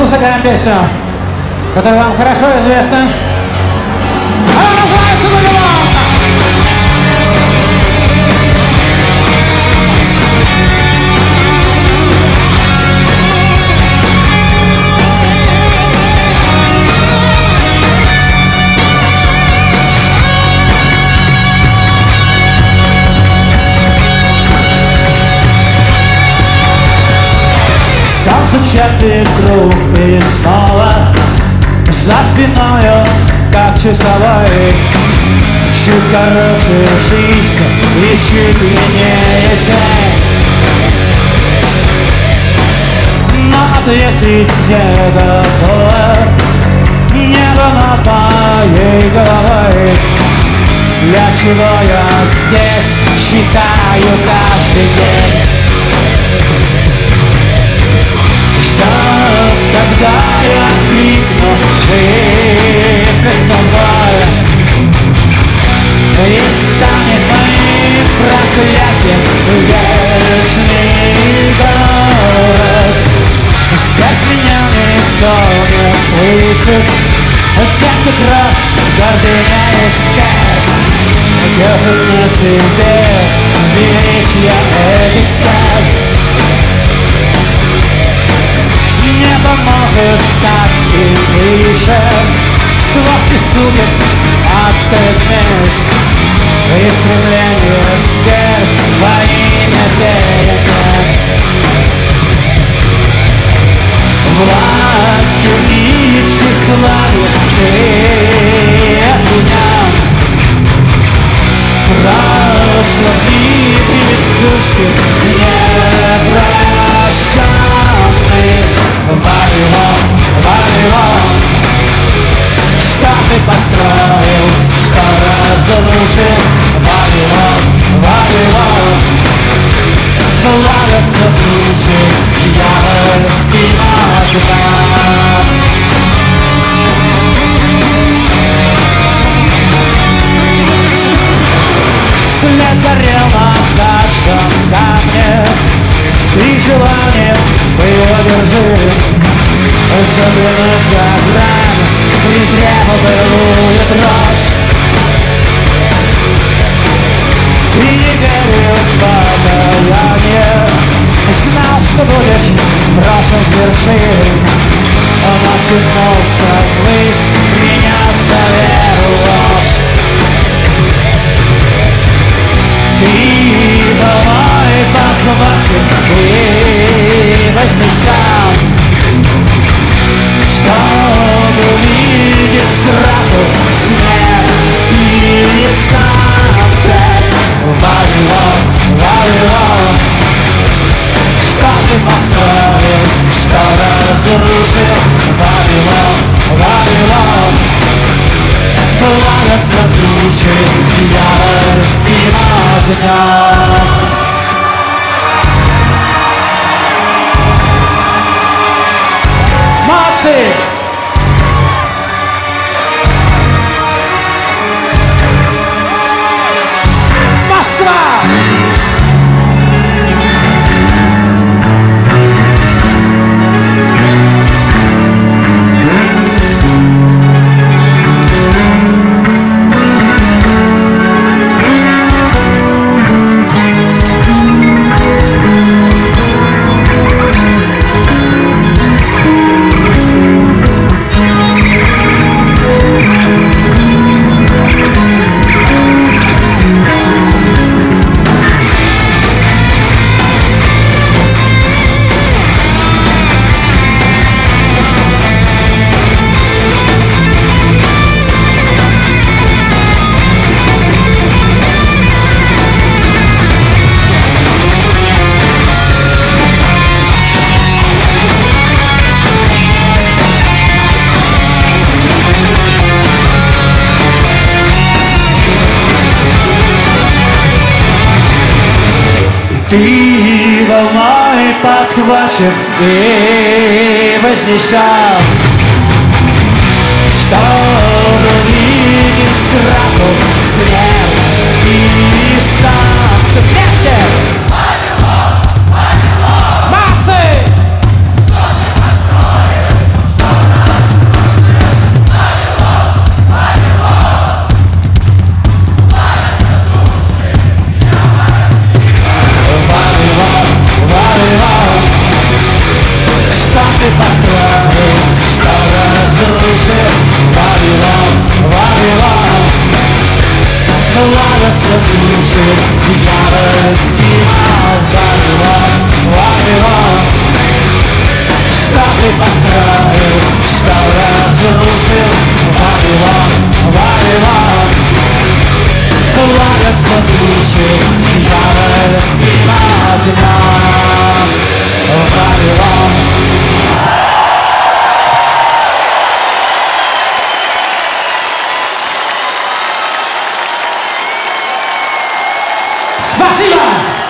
сыграем песню, которая вам хорошо известна. Она называется «Вавилон». Солнце чертит круг и снова за спиною, как часовой. Чуть короче жизнь и чуть длиннее тень. Но ответить не готово небо над моей головой. Для чего я здесь считаю каждый день? Ждут, когда я крикну «Выписал боль!» И станет моим проклятием вечный город. Здесь меня никто не слышит, где-то кровь, гордыня и спесь. Держит на себе величие этих стен. Не поможет стать и выше. Сладкий супер, адская смесь и стремление вверх во имя перемен. Властью и тщеславием ты обвинял. Прошлым и предыдущим не прощенный. Вавилон, Вавилон, что ты построил, что разрушил? Вавилон, Вавилон, плавятся души дьявольским огнем. След горел на каждом камне, ты желанием его держи. Заглянуть за грань, презрел былую дрожь. И не верил в покаяние, знал, что будешь сброшен с вершин. Он оттянулся ввысь, принес за веру ложь. Ты был мой подхвачен и вознесен, чтобы увидеть сразу снег и солнце. Вавилон, Вавилон, что ты построил, что разрушил? Вавилон, Вавилон, плавятся души дьявольским огнем. Молодцы! Москва! Ты волной подхвачен и вознесен, чтобы увидеть сразу свет и солнце. Вместе! Молодцы! плавятся души дьявольским. Вавилон, Вавилон, что ты построил, что разрушил? Вавилон, Вавилон, плавятся души дьявольским огнем. Вавилон. Спасибо!